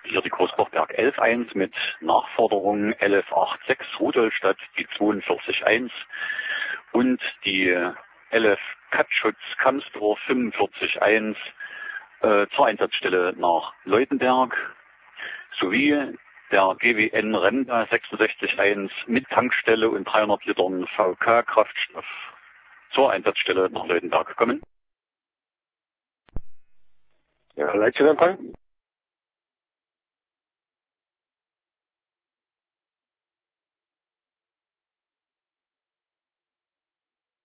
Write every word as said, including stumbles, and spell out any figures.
hier die Großbachberg elf eins mit Nachforderung elf acht sechs Rudolstadt, die zweiundvierzig eins und die elf Katschutz Kamsdorf fünfundvierzig eins äh, zur Einsatzstelle nach Leutenberg sowie der G W N Renda sechsundsechzig eins mit Tankstelle und dreihundert Litern V K-Kraftstoff zur Einsatzstelle nach Leutenberg kommen. Ja, Leitstellenempfang.